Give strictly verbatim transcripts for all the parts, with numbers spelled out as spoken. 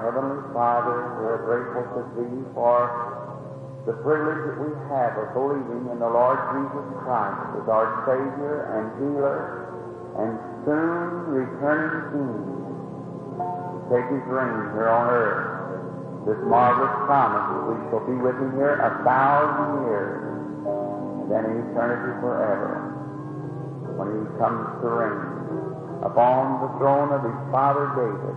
Heavenly Father, we are grateful to Thee for the privilege that we have of believing in the Lord Jesus Christ as our Savior and Healer and soon returning King to take His reign here on earth. This marvelous promise that we shall be with Him here a thousand years and then in eternity forever when He comes to reign upon the throne of His father David.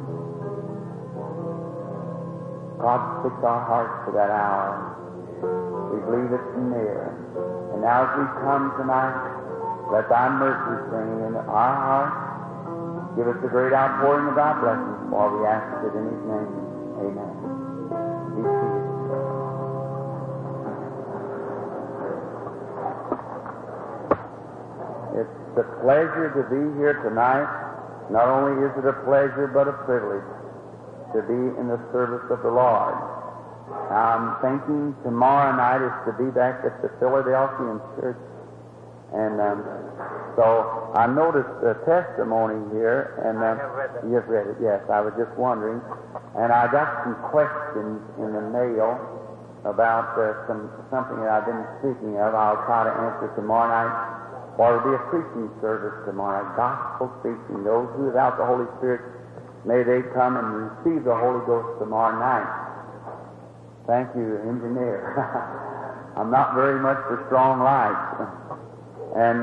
God, fix our hearts for that hour. We believe it's near. And now as we come tonight, let Thy mercy reign in our hearts. Give us the great outpouring of Thy blessings, for we ask it in His name. Amen. Be seated. It's a pleasure to be here tonight. Not only is it a pleasure, but a privilege to be in the service of the Lord. I'm thinking tomorrow night is to be back at the Philadelphian church. And um, so I noticed a testimony here. And uh, I have read that. You've read it, yes. I was just wondering. And I got some questions in the mail about uh, some something that I've been speaking of. I'll try to answer tomorrow night. Or it'll be a preaching service tomorrow night, gospel preaching. Those who without the Holy Spirit, may they come and receive the Holy Ghost tomorrow night. Thank you, engineer. I'm not very much for strong lights. And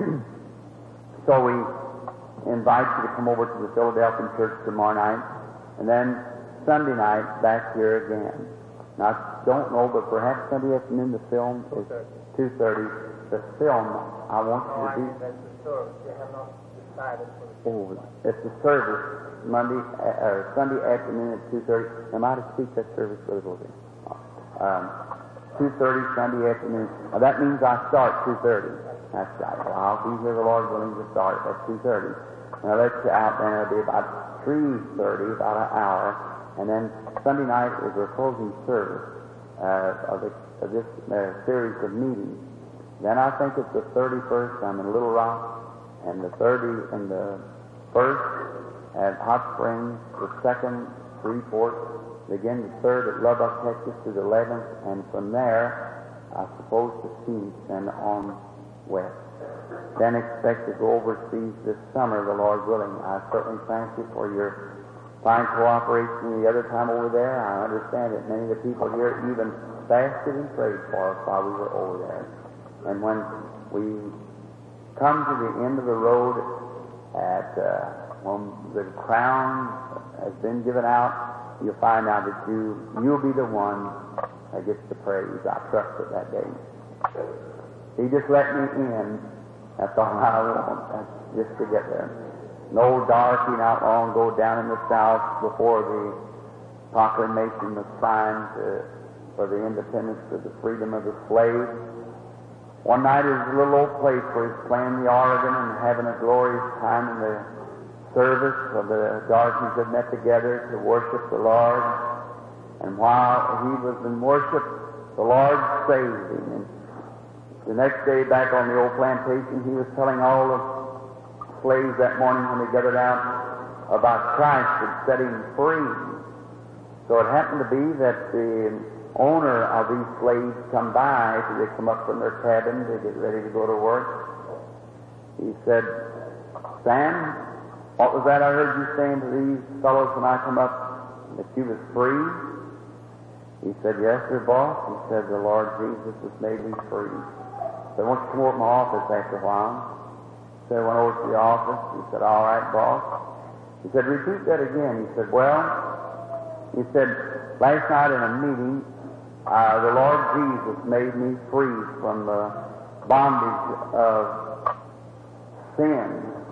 so we invite you to come over to the Philadelphia church tomorrow night, and then Sunday night back here again. Now, I don't know, but perhaps Sunday afternoon the film is two thirty. The film, I want you to be... That's the service. They have not decided for the Oh, it's the service Monday uh, or Sunday afternoon at two thirty. Am I to speak that service, Brother Wilson? Um, two thirty Sunday afternoon. Now that means I start two thirty. That's right. Well, I'll be here, the Lord willing, to start at two thirty. And I'll let you out then. It'll be about three thirty, about an hour. And then Sunday night is our closing service uh, of, the, of this uh, series of meetings. Then I think it's the thirty-first. I'm in Little Rock. And the thirty and the first at Hot Springs, the second, Freeport, again the third at Lubbock, Texas, to the eleventh, and from there, I suppose to Phoenix and on west. Then expect to go overseas this summer, the Lord willing. I certainly thank you for your fine cooperation the other time over there. I understand that many of the people here even fasted and prayed for us while we were over there. And when we come to the end of the road at uh, when the crown has been given out, you'll find out that you you'll be the one that gets the praise. I trust it that day. He just let me in. That's all I want. That's just to get there. An old darky not long ago down in the South before the proclamation was signed to, for the independence of the freedom of the slave. One night is a little old place where he's playing the organ and having a glorious time in the service of the darkies that met together to worship the Lord. And while he was in worship, the Lord saved him. And the next day back on the old plantation, he was telling all the slaves that morning when they gathered out about Christ had set him free. So it happened to be that the owner of these slaves come by, so they come up from their cabin to get ready to go to work. He said, "Sam, what was that I heard you saying to these fellows when I come up, that you was free?" He said, "Yes, sir, boss." He said, "The Lord Jesus has made me free." So I want you to come over to my office after a while. So I went over to the office. He said, "All right, boss." He said, "Repeat that again." He said, "Well," he said, "last night in a meeting, Uh, the Lord Jesus made me free from the bondage of sin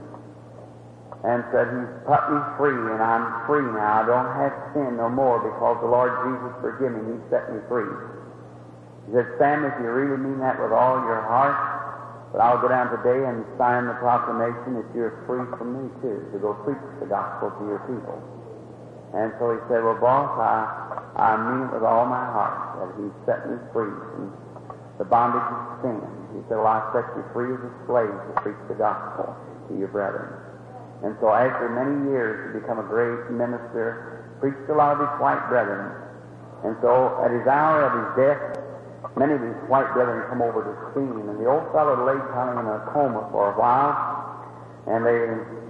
and said He's put me free and I'm free now. I don't have sin no more because the Lord Jesus forgive me. He set me free." He said, "Sam, if you really mean that with all your heart, but I'll go down today and sign the proclamation that you're free from me too, to go preach the gospel to your people." And so he said, "Well, boss, I, I mean it with all my heart that He set me free from the bondage of sin." He said, "Well, I set you free as a slave to preach the gospel to your brethren." And so after many years to become a great minister preached to a lot of his white brethren. And so at his hour of his death, many of his white brethren come over to see him. And the old fellow lay kind of in a coma for a while, and they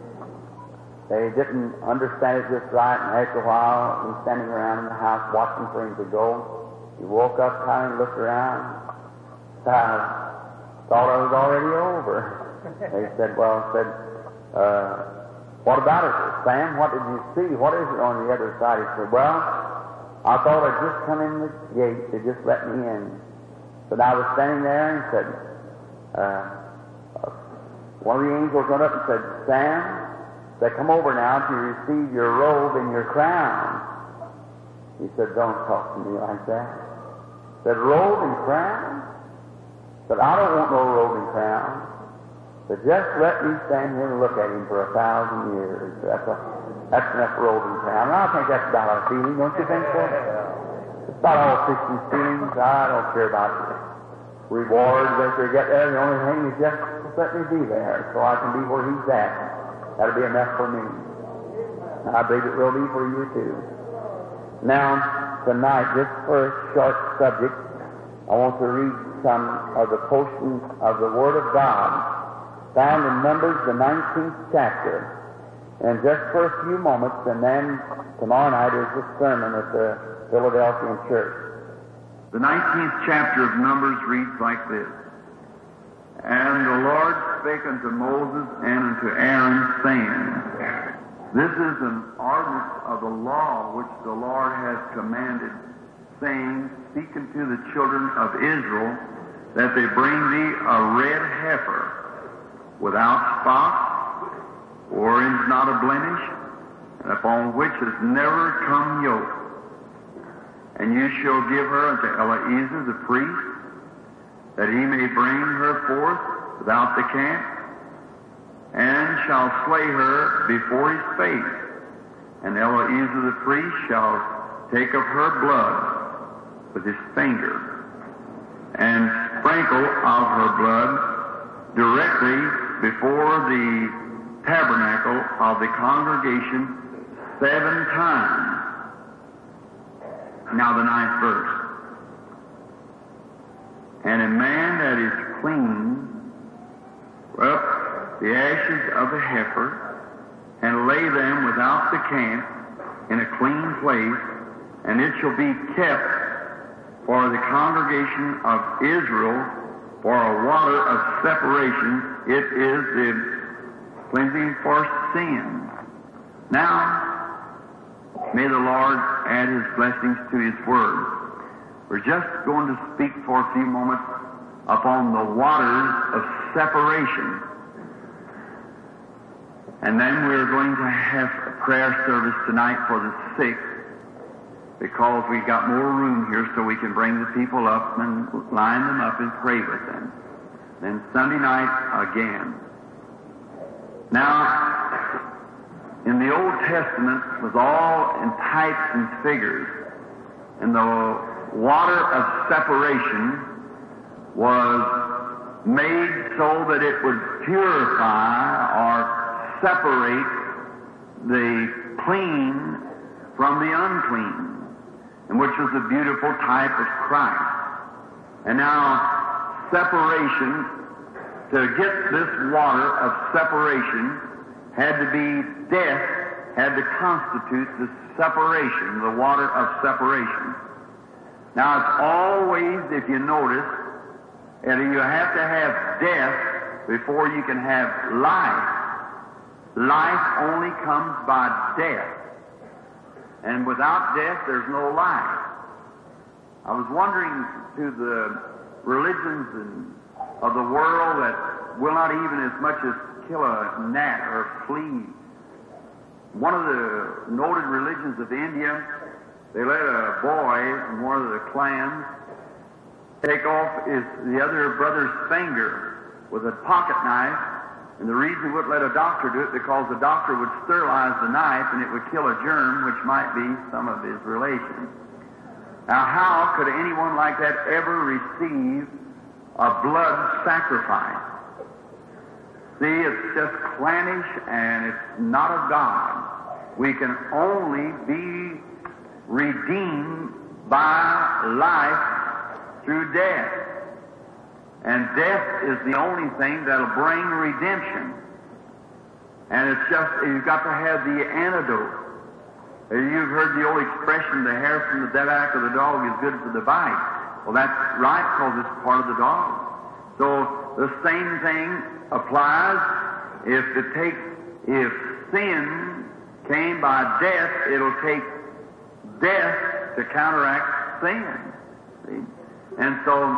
they didn't understand it just right. And after a while, he was standing around in the house watching for him to go. He woke up kind of looked around. I thought I was already over. They said, well, said, uh, what about it, Sam? What did you see? What is it on the other side? He said, well, I thought I'd just come in the gate. They just let me in. But I was standing there and said, uh, one of the angels went up and said, Sam, they come over now to receive your robe and your crown. He said, don't talk to me like that. He said, robe and crown? He said, I don't want no robe and crown. But just let me stand here and look at him for a thousand years. That's, a, that's enough robe and crown. And I think that's about our feeling, don't you think so? It's about all Christians' feelings. I don't care about rewards as they get there. The only thing is just let me be there so I can be where he's at. That'll be enough for me. And I believe it will be for you too. Now, tonight, just for a short subject, I want to read some of the portions of the Word of God found in Numbers, the nineteenth chapter. And just for a few moments, and then tomorrow night is the sermon at the Philadelphian church. The nineteenth chapter of Numbers reads like this. And the Lord spake unto Moses and unto Aaron, saying, This is an ordinance of the law which the Lord hath commanded, saying, Speak unto the children of Israel, that they bring thee a red heifer, without spot, or is not a blemish, and upon which has never come yoke. And you shall give her unto Eleazar the priest, that he may bring her forth without the camp, and shall slay her before his face. And Eleazar the priest shall take of her blood with his finger, and sprinkle of her blood directly before the tabernacle of the congregation seven times. Now the ninth verse. And a man that is clean up the ashes of the heifer, and lay them without the camp in a clean place, and it shall be kept for the congregation of Israel for a water of separation. It is the cleansing for sin. Now, may the Lord add His blessings to His Word. We're just going to speak for a few moments upon the waters of separation. And then we're going to have a prayer service tonight for the sick, because we've got more room here so we can bring the people up and line them up and pray with them. Then Sunday night again. Now, in the Old Testament it was all in types and figures, and the water of separation was made so that it would purify or separate the clean from the unclean, and which was a beautiful type of Christ. And now, separation, to get this water of separation, had to be death, had to constitute the separation, the water of separation. Now, it's always, if you notice, and you have to have death before you can have life. Life only comes by death. And without death, there's no life. I was wondering to the religions in, of the world that will not even as much as kill a gnat or a flea. One of the noted religions of India, they let a boy in one of the clans take off his, the other brother's finger with a pocket knife, and the reason he wouldn't let a doctor do it, because the doctor would sterilize the knife and it would kill a germ, which might be some of his relation. Now, how could anyone like that ever receive a blood sacrifice? See, it's just clannish and it's not of God. We can only be redeemed by life through death. And death is the only thing that'll bring redemption. And it's just, you've got to have the antidote. You've heard the old expression, the hair from the back of the dog is good for the bite. Well, that's right, because it's part of the dog. So the same thing applies. If it takes, if sin came by death, it'll take death to counteract sin. See? And so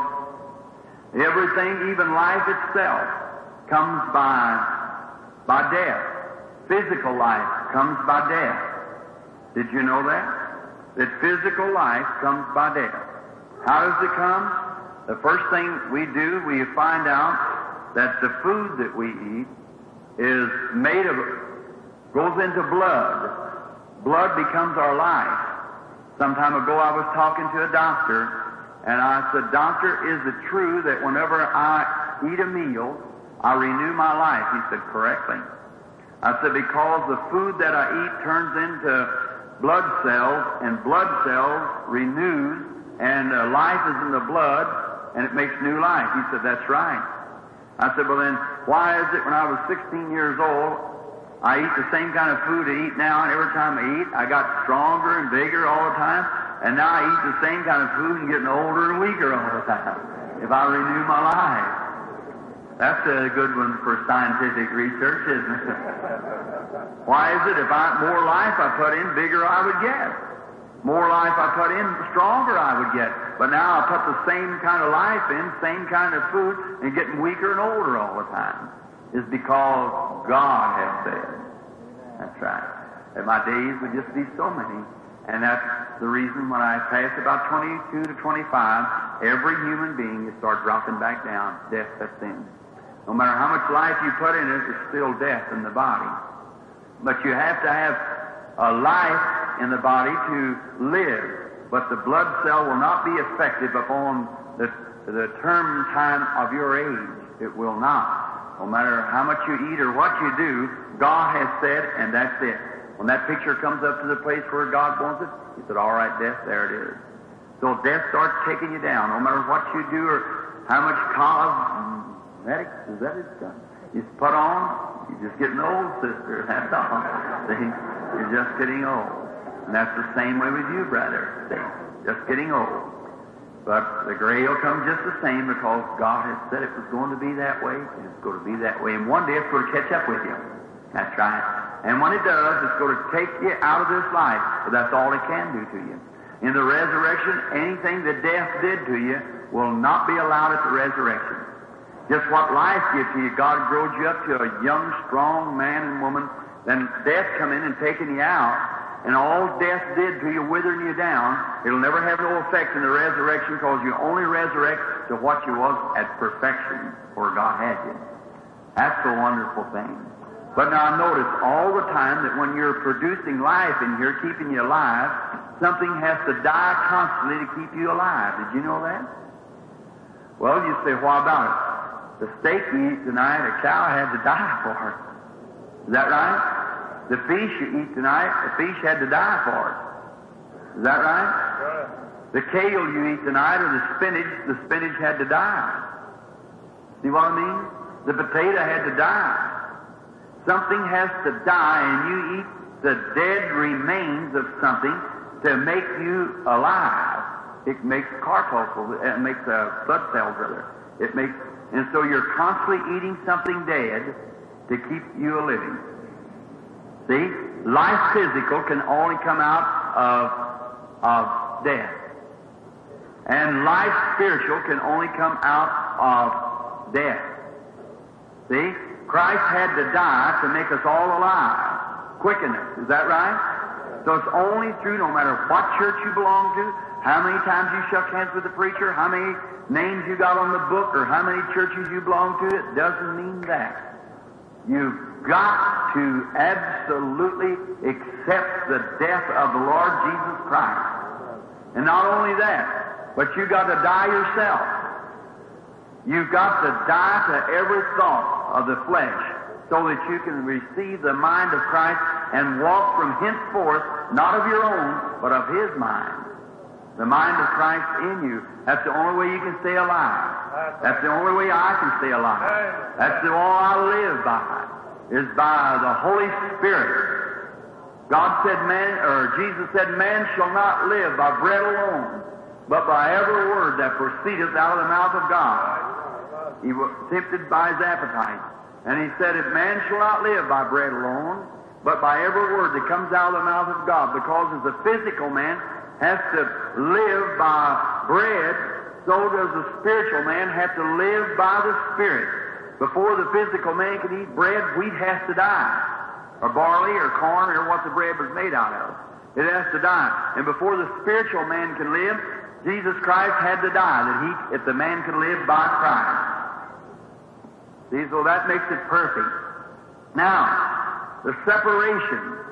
everything, even life itself, comes by by death. Physical life comes by death. Did you know that? That physical life comes by death. How does it come? The first thing we do, we find out that the food that we eat is made of, goes into blood. Blood becomes our life. Some time ago I was talking to a doctor, and I said, "Doctor, is it true that whenever I eat a meal, I renew my life?" He said, "Correctly." I said, "Because the food that I eat turns into blood cells, and blood cells renews, and uh, life is in the blood, and it makes new life." He said, "That's right." I said, "Well then, why is it when I was sixteen years old, I eat the same kind of food I eat now, and every time I eat, I got stronger and bigger all the time, and now I eat the same kind of food and getting older and weaker all the time, if I renew my life?" That's a good one for scientific research, isn't it? Why is it if I, more life I put in, bigger I would get? More life I put in, stronger I would get. But now I put the same kind of life in, same kind of food, and getting weaker and older all the time. Is because God has said. That's right. That my days would just be so many. And that's the reason when I pass about twenty-two to twenty-five, every human being you start dropping back down. Death sets in. No matter how much life you put in it, there's still death in the body. But you have to have a life in the body to live. But the blood cell will not be effective upon the, the term time of your age. It will not. No matter how much you eat or what you do, God has said, and that's it. When that picture comes up to the place where God wants it, He said, "All right, death, there it is." So death starts taking you down. No matter what you do or how much cosmetics, is that it? You put on, you're just getting old, sister. That's all. See? You're just getting old. And that's the same way with you, brother. See? Just getting old. But the gray will come just the same because God has said it was going to be that way, and it's going to be that way. And one day it's going to catch up with you. That's right. And when it does, it's going to take you out of this life. But that's all it can do to you. In the resurrection, anything that death did to you will not be allowed at the resurrection. Just what life gives to you, God grows you up to a young, strong man and woman. Then death come in and taking you out. And all death did to you, withering you down, it'll never have no effect in the resurrection because you only resurrect to what you was at perfection where God had you. That's a wonderful thing. But now notice all the time that when you're producing life in here, keeping you alive, something has to die constantly to keep you alive. Did you know that? Well, you say, what about it? The steak you eat tonight, a cow had to die for it. Is that right? The fish you eat tonight, the fish had to die for it. Is that right? Right. The kale you eat tonight or the spinach, the spinach had to die. See what I mean? The potato had to die. Something has to die, and you eat the dead remains of something to make you alive. It makes corpuscles, it makes uh, blood cells, rather. It makes, and so you're constantly eating something dead to keep you a living. See? Life physical can only come out of, of death. And life spiritual can only come out of death. See? Christ had to die to make us all alive. Quicken us. Is that right? So it's only through, no matter what church you belong to, how many times you shook hands with the preacher, how many names you got on the book, or how many churches you belong to, it doesn't mean that. You've got to absolutely accept the death of the Lord Jesus Christ. And not only that, but you've got to die yourself. You've got to die to every thought of the flesh so that you can receive the mind of Christ and walk from henceforth, not of your own, but of His mind. The mind of Christ in you. That's the only way you can stay alive. That's the only way I can stay alive. That's the all I live by, is by the Holy Spirit. God said, man, or Jesus said, man shall not live by bread alone, but by every word that proceedeth out of the mouth of God. He was tempted by his appetite. And he said, if man shall not live by bread alone, but by every word that comes out of the mouth of God, because as a physical man has to live by bread, so does the spiritual man have to live by the Spirit. Before the physical man can eat bread, wheat has to die, or barley, or corn, or what the bread was made out of. It has to die. And before the spiritual man can live, Jesus Christ had to die, that he, if the man could live by Christ. See, so that makes it perfect. Now, the separation.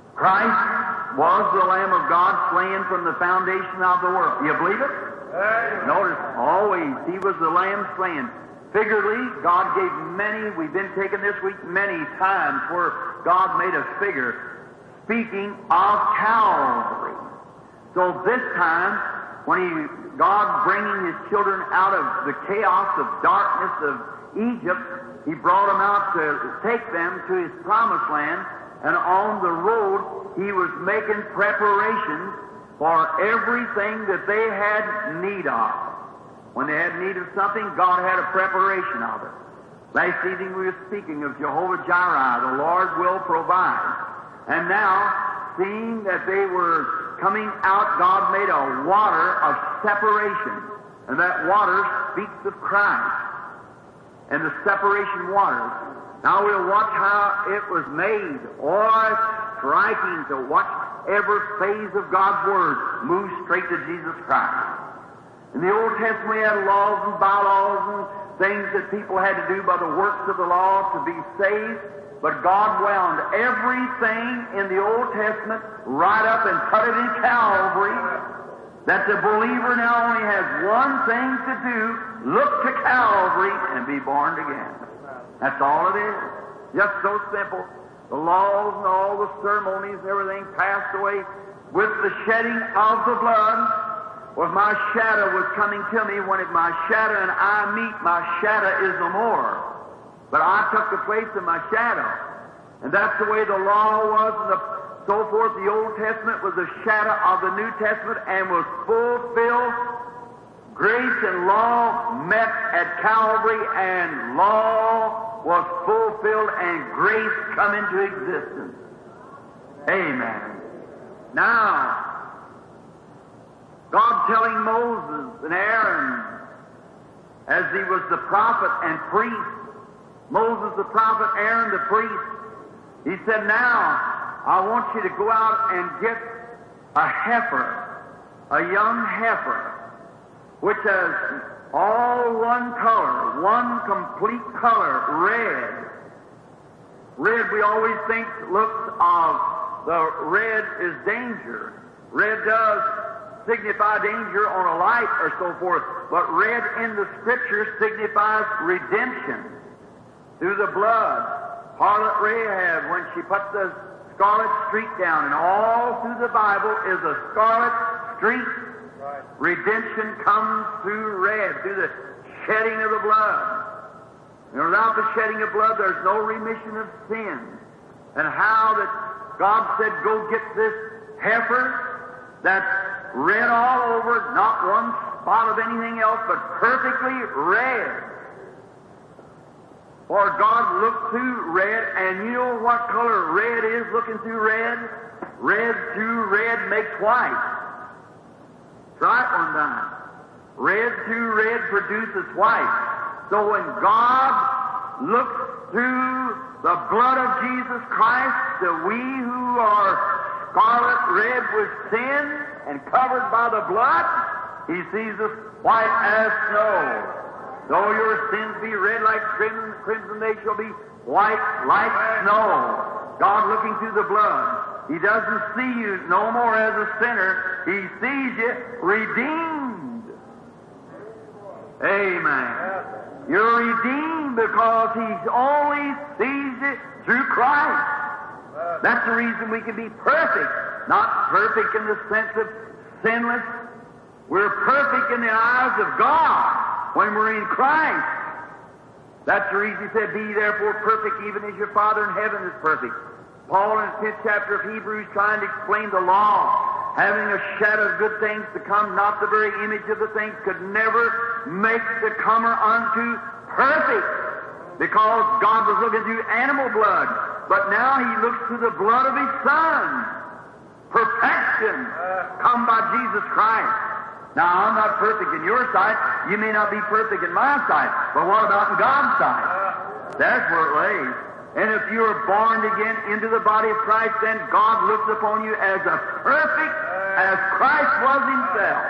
Christ was the Lamb of God slain from the foundation of the world. Do you believe it? Amen. Notice, always, He was the Lamb slain. Figuratively, God gave many, we've been taken this week many times where God made a figure speaking of Calvary. So this time, when He, God bringing His children out of the chaos of darkness of Egypt, He brought them out to take them to His promised land, and on the road He was making preparations for everything that they had need of. When they had need of something, God had a preparation of it. Last evening we were speaking of Jehovah Jireh, the Lord will provide. And now, seeing that they were coming out, God made a water of separation. And that water speaks of Christ and the separation waters. Now we'll watch how it was made. Oh, it's striking to watch every phase of God's Word move straight to Jesus Christ. In the Old Testament we had laws and bylaws and things that people had to do by the works of the law to be saved. But God wound everything in the Old Testament right up and put it in Calvary, that the believer now only has one thing to do, look to Calvary and be born again. That's all it is. Just so simple. The laws and all the ceremonies and everything passed away with the shedding of the blood. Well, my shadow was coming to me. When it, my shadow and I meet, my shadow is no more. But I took the place of my shadow. And that's the way the law was and the, so forth. The Old Testament was a shadow of the New Testament and was fulfilled. Grace and law met at Calvary, and law was fulfilled and grace come into existence. Amen. Now, God telling Moses and Aaron, as he was the prophet and priest, Moses the prophet, Aaron the priest, he said, now, I want you to go out and get a heifer, a young heifer, which has all one color, one complete color, red. Red, we always think, looks of the red is danger. Red does signify danger on a light or so forth, but red in the Scripture signifies redemption through the blood. Harlot Rahab, when she put the scarlet streak down, and all through the Bible is a scarlet streak. Right. Redemption comes through red, through the shedding of the blood. And without the shedding of blood, there's no remission of sin. And how that God said, go get this heifer that's red all over, not one spot of anything else, but perfectly red. For God looked through red, and you know what color red is looking through red? Red through red makes white. Try it one time. Red through red produces white. So when God looks through the blood of Jesus Christ, that we who are scarlet red with sin and covered by the blood, He sees us white as snow. Though your sins be red like crimson, crimson they shall be white like snow. God looking through the blood. He doesn't see you no more as a sinner. He sees you redeemed. Amen. You're redeemed because He only sees you through Christ. That's the reason we can be perfect. Not perfect in the sense of sinless. We're perfect in the eyes of God when we're in Christ. That's the reason he said, be therefore perfect even as your Father in heaven is perfect. Paul in the fifth chapter of Hebrews trying to explain the law, having a shadow of good things to come, not the very image of the things, could never make the comer unto perfect, because God was looking through animal blood, but now he looks through the blood of his Son. Perfection come by Jesus Christ. Now, I'm not perfect in your sight. You may not be perfect in my sight, but what about in God's sight? That's where it lays. And if you are born again into the body of Christ, then God looks upon you as a perfect as Christ was himself.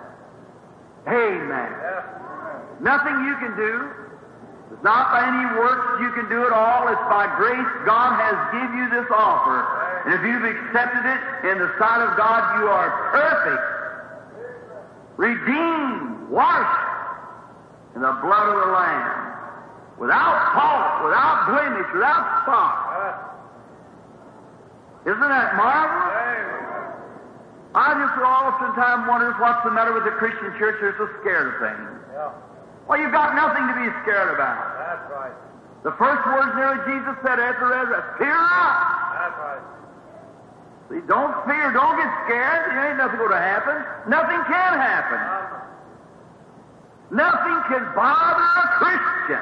Amen. Nothing you can do. It's not by any works you can do it all. It's by grace God has given you this offer. And if you've accepted it in the sight of God, you are perfect, redeemed, washed in the blood of the Lamb, without fault, without blemish, without spot. Isn't that marvelous? I just oftentimes wonder what's the matter with the Christian church. They're so scared of things. Yeah. Well, you've got nothing to be scared about. That's right. The first words nearly Jesus said after resurrection, fear not. That's right. See, don't fear, don't get scared. There ain't nothing going to happen. Nothing can happen. Nothing can bother a Christian.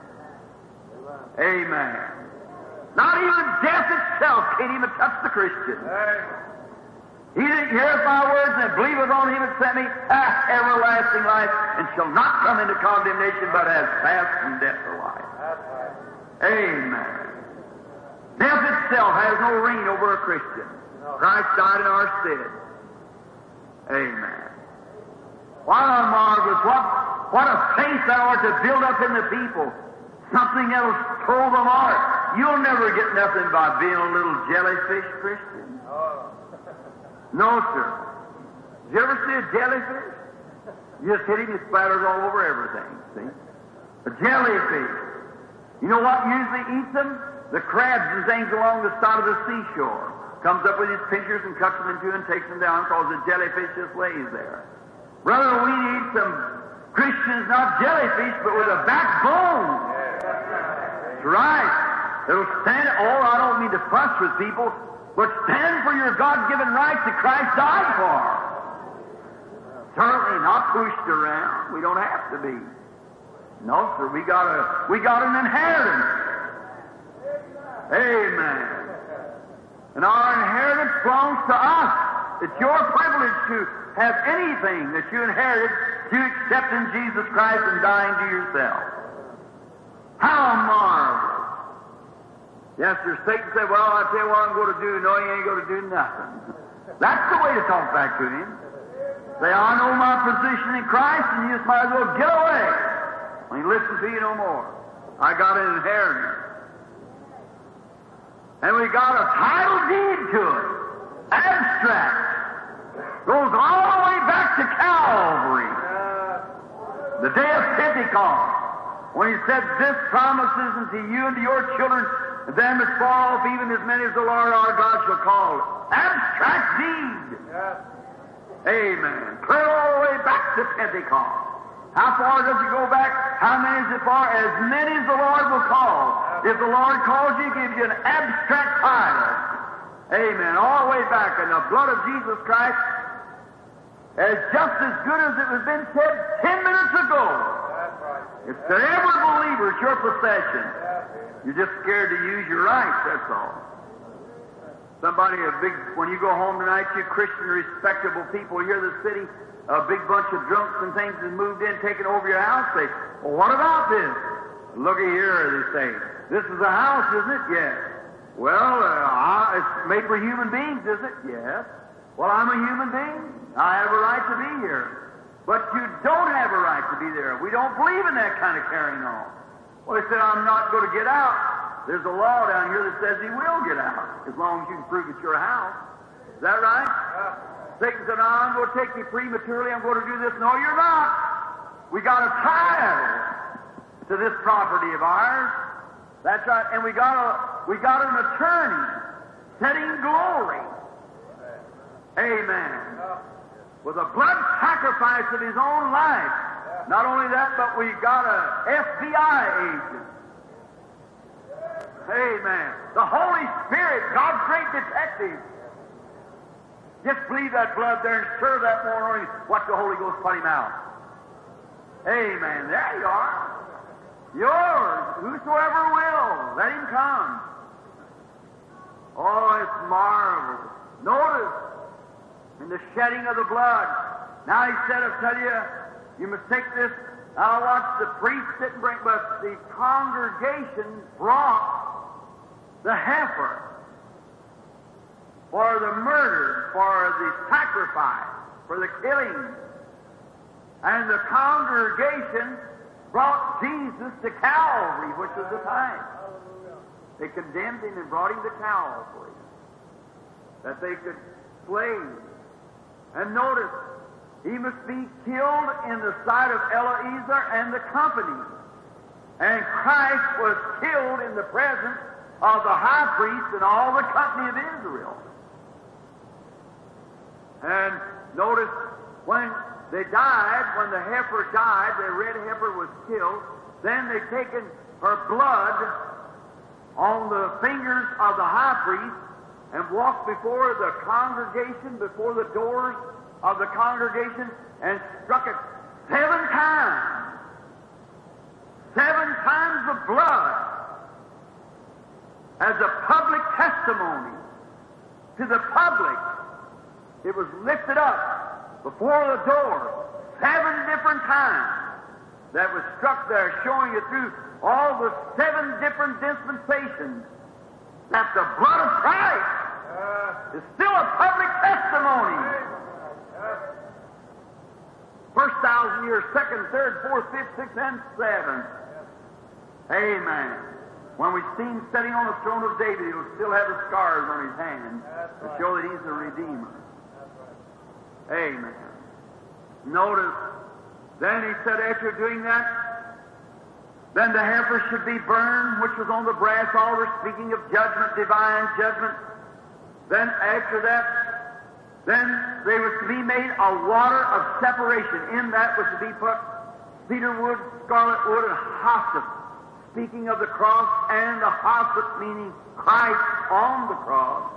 Amen. Not even death itself can't even touch the Christian. He that heareth my words and believeth on him that sent me hath everlasting life, and shall not come into condemnation, but has passed from death to life. Amen. Death itself has no reign over a Christian. Christ died in our stead. Amen. What a marvelous, what, what a faith thou art to build up in the people. Something that'll throw them apart. You'll never get nothing by being a little jellyfish Christian. No, sir. Did you ever see a jellyfish? You just hit him, it splatters all over everything, see? A jellyfish. You know what usually eats them? The crabs and things along the side of the seashore. Comes up with his pincers and cuts them in two and takes them down because the jellyfish just lays there. Brother, we need some Christians, not jellyfish, but with a backbone. That's right. It'll stand, oh, I don't mean to fuss with people, but stand for your God-given rights that Christ died for. Certainly not pushed around. We don't have to be. No, sir, we got a we got an inheritance. Amen. And our inheritance belongs to us. It's your privilege to have anything that you inherited to accept in Jesus Christ and dying to yourself. How marvelous. Yes, sir, Satan said, well, I tell you what I'm going to do. No, you ain't going to do nothing. That's the way to talk back to him. Say, I know my position in Christ, and you just might as well get away. When he listens to you no more. I got an inheritance. And we got a title deed to it. Abstract. Goes all the way back to Calvary. The day of Pentecost. When he said, this promises unto you and to your children, them as far off, even as many as the Lord our God shall call. Abstract deed. Amen. Clear all the way back to Pentecost. How far does it go back? How many is it far? As many as the Lord will call. If the Lord calls you, He gives you an abstract title. Amen. All the way back. And the blood of Jesus Christ is just as good as it was been said ten minutes ago. It's to every believer, it's your possession. You're just scared to use your rights, that's all. Somebody, a big, when you go home tonight, you Christian, respectable people, you're the city, a big bunch of drunks and things has moved in, taken over your house. Say, well, what about this? Looky here, they say. This is a house, isn't it? Yes. Well, uh, it's made for human beings, isn't it? Yes. Well, I'm a human being. I have a right to be here. But you don't have a right to be there. We don't believe in that kind of carrying on. Well, they said, I'm not going to get out. There's a law down here that says he will get out, as long as you can prove it's your house. Is that right? Yeah. Satan said, no, I'm going to take you prematurely. I'm going to do this. No, you're not. We got a title to this property of ours. That's right. And we got a we got an attorney setting glory. Amen. With a blood sacrifice of His own life. Not only that, but we got a F B I agent. Amen. The Holy Spirit, God's great detective. Just believe that blood there and serve that morning. Watch the Holy Ghost put Him out. Amen. There you are. Yours. Whosoever will, let Him come. Oh, it's marvelous. Notice, in the shedding of the blood. Now He said, I'll tell you, you must take this. Now watch, the priest didn't bring, but the congregation brought the heifer for the murder, for the sacrifice, for the killing. And the congregation brought Jesus to Calvary, which was the time. They condemned Him and brought Him to Calvary, that they could slay Him. And notice, He must be killed in the sight of Eliezer and the company. And Christ was killed in the presence of the high priest and all the company of Israel. And notice, when they died, when the heifer died, the red heifer was killed, then they taken her blood on the fingers of the high priest and walked before the congregation, before the doors of the congregation, and struck it seven times. Seven times of blood as a public testimony to the public. It was lifted up before the door seven different times. That was struck there, showing you through all the seven different dispensations that the blood of Christ uh, is still a public testimony. First thousand years, second, third, fourth, fifth, sixth, and seventh. Amen. When we see Him sitting on the throne of David, He'll still have the scars on His hands to show that He's the Redeemer. Amen. Notice, then He said, after doing that, then the heifer should be burned, which was on the brass altar, speaking of judgment, divine judgment. Then after that, then they was to be made a water of separation. In that was to be put cedar wood, scarlet wood, and hyssop, speaking of the cross, and the hyssop meaning Christ on the cross.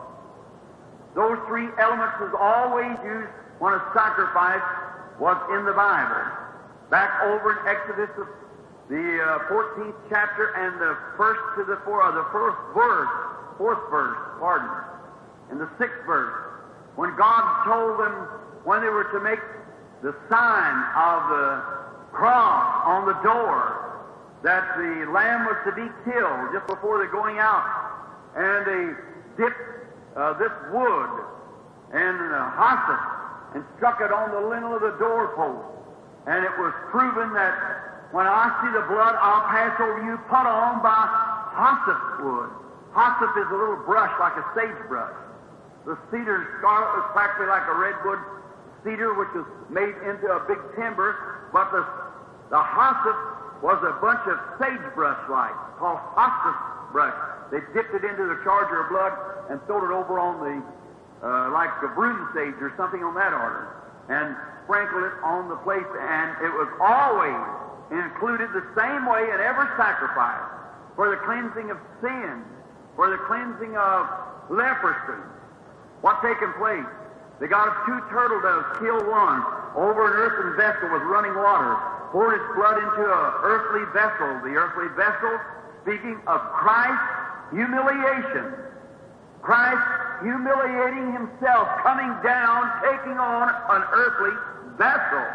Those three elements was always used when a sacrifice was in the Bible. Back over in Exodus, the uh, fourteenth chapter, and the first to the fourth, uh, the first verse, fourth verse, pardon, and the sixth verse, when God told them when they were to make the sign of the cross on the door, that the lamb was to be killed just before they're going out, and they dipped uh, this wood and uh, hyssop and struck it on the lintel of the doorpost. And it was proven that when I see the blood, I'll pass over you, put on by hyssop wood. Hyssop is a little brush like a sagebrush. The cedar and scarlet was practically like a redwood cedar, which was made into a big timber, but the, the hyssop was a bunch of sagebrush-like, called hyssop brush. They dipped it into the charger of blood and throwed it over on the Uh, like the broom sage or something on that order, and sprinkle it on the place, and it was always included the same way in every sacrifice for the cleansing of sin, for the cleansing of leprosy. What taken place? They got two turtle doves, killed one, over an earthen vessel with running water, poured its blood into an earthly vessel. The earthly vessel, speaking of Christ's humiliation. Christ humiliating Himself, coming down, taking on an earthly vessel.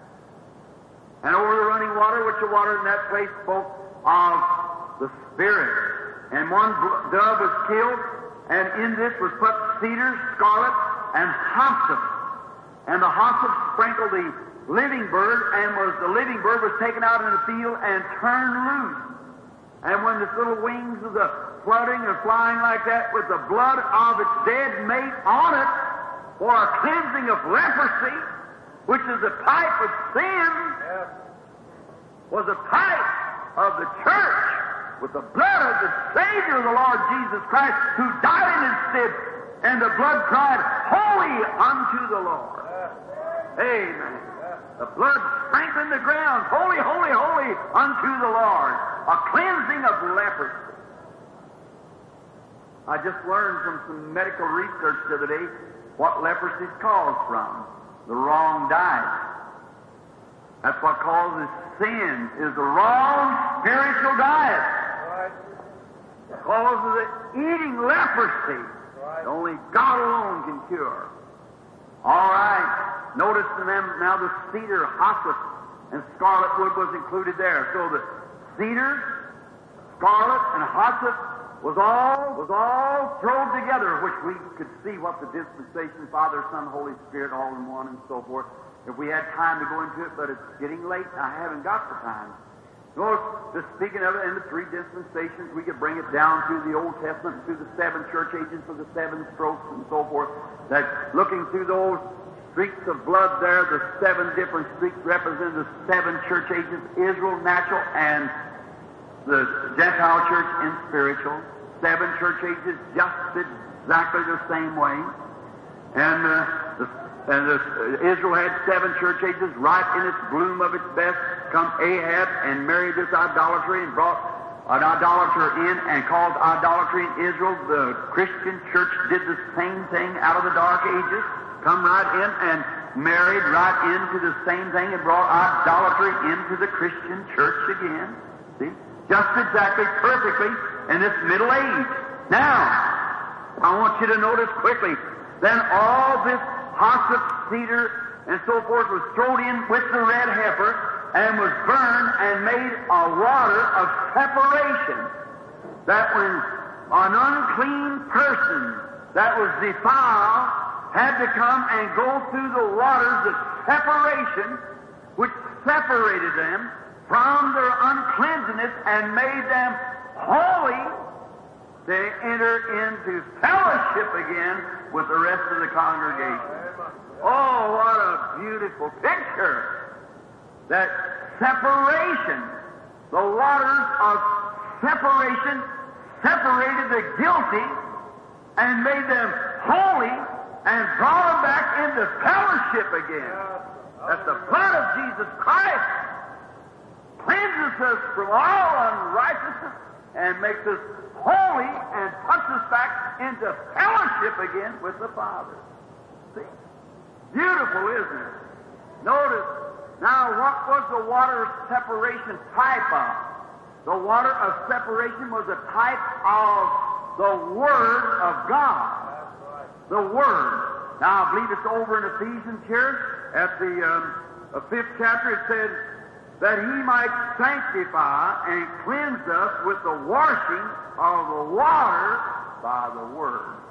And over the running water, which the water in that place spoke of the Spirit. And one dove was killed, and in this was put cedar, scarlet, and hyssop. And the hyssop sprinkled the living bird, and was the living bird was taken out in the field and turned loose. And when this little wings of the fluttering and flying like that with the blood of its dead mate on it for a cleansing of leprosy, which is a type of sin, was a type of the church with the blood of the Savior, the Lord Jesus Christ, who died in his stead, and the blood cried, Holy unto the Lord. Amen. The blood sprinkled the ground, Holy, holy, holy unto the Lord. A cleansing of leprosy. I just learned from some medical research the other day what leprosy is caused from. The wrong diet. That's what causes sin, is the wrong spiritual diet. Right. Causes the eating leprosy. Right. Only God alone can cure. All right. Notice in them now the cedar, hyssop, and scarlet wood was included there. So the cedar, scarlet, and hyssop was all was all thrown together, which we could see what the dispensation, Father, Son, Holy Spirit, all in one, and so forth. If we had time to go into it, but it's getting late, and I haven't got the time. Notice, just speaking of it in the three dispensations, we could bring it down through the Old Testament, through the seven church ages for the seven strokes and so forth. That looking through those streaks of blood there, the seven different streaks represent the seven church ages, Israel, natural, and the Gentile church in spiritual. Seven church ages just exactly the same way. And, uh, the, and the, uh, Israel had seven church ages right in its bloom of its best. Come Ahab and married this idolatry and brought an idolater in and caused idolatry in Israel. The Christian church did the same thing out of the dark ages. Come right in and married right into the same thing and brought idolatry into the Christian church again. See? Just exactly, perfectly in this middle age. Now, I want you to notice quickly, then all this hyssop, cedar, and so forth was thrown in with the red heifer and was burned and made a water of separation. That when an unclean person that was defiled had to come and go through the waters of separation, which separated them from their uncleanness and made them holy, they enter into fellowship again with the rest of the congregation. Oh, what a beautiful picture! That separation, the waters of separation separated the guilty and made them holy and brought them back into fellowship again. That the blood of Jesus Christ cleanses us from all unrighteousness and makes us holy and puts us back into fellowship again with the Father. See? Beautiful, isn't it? Notice, now what was the water of separation type of? The water of separation was a type of the Word of God. The Word. Now, I believe it's over in Ephesians here, at the um, uh, fifth chapter, it said, that He might sanctify and cleanse us with the washing of the water by the Word.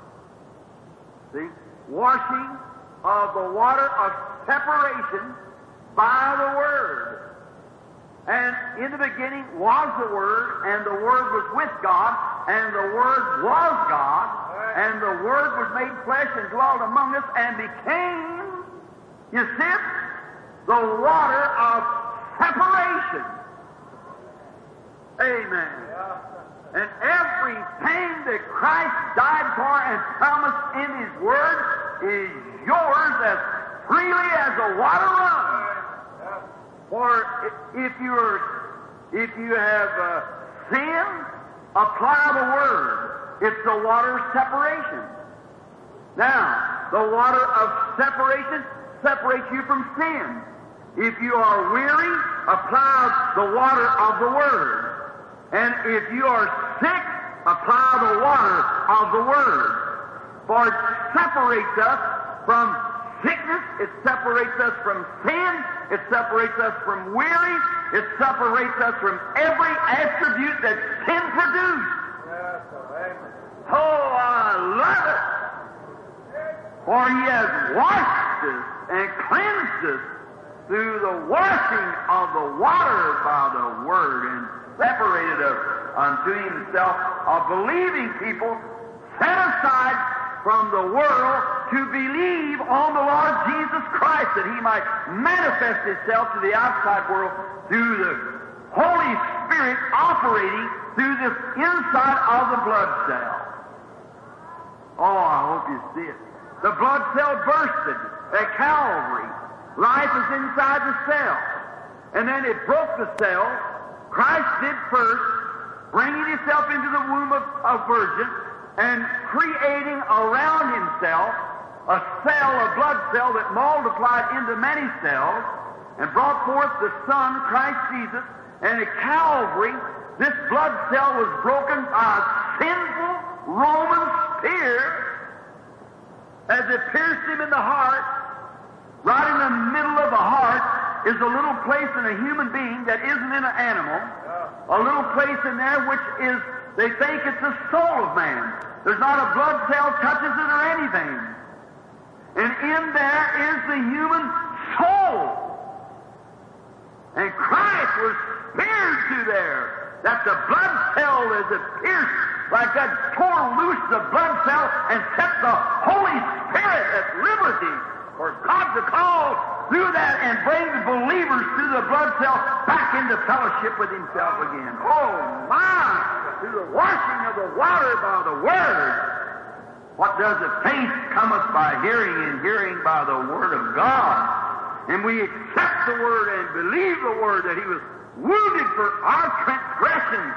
See? Washing of the water of separation by the Word. And in the beginning was the Word, and the Word was with God, and the Word was God, and the Word was made flesh and dwelt among us, and became, you see it, the water of separation. Amen. And everything that Christ died for and promised in His Word is yours as freely as the water runs. For if you are, if you have uh, sin, apply the Word. It's the water of separation. Now, the water of separation separates you from sin. If you are weary, apply the water of the Word. And if you are sick, apply the water of the Word. For it separates us from sickness, it separates us from sin, it separates us from weary, it separates us from every attribute that sin produced. Oh, I love it! For He has washed us and cleansed us through the washing of the water by the Word, and separated us unto Himself, a believing people set aside from the world to believe on the Lord Jesus Christ, that He might manifest Himself to the outside world through the Holy Spirit of operating through this inside of the blood cell. Oh, I hope you see it. The blood cell bursted at Calvary. Life is inside the cell. And then it broke the cell. Christ did first, bringing himself into the womb of a virgin and creating around himself a cell, a blood cell that multiplied into many cells and brought forth the Son, Christ Jesus. And at Calvary, this blood cell was broken by a sinful Roman spear as it pierced him in the heart. Right in the middle of the heart is a little place in a human being that isn't in an animal, a little place in there which is, they think it's the soul of man. There's not a blood cell touches it or anything. And in there is the human soul. And Christ was pierced through there. That the blood cell is it pierced like that, tore loose the blood cell and set the Holy Spirit at liberty for God to call through that and bring the believers through the blood cell back into fellowship with himself again. Oh my! Through the washing of the water by the Word. What does it? Faith cometh by hearing, and hearing by the Word of God. And we accept the Word and believe the Word that he was wounded for our transgressions.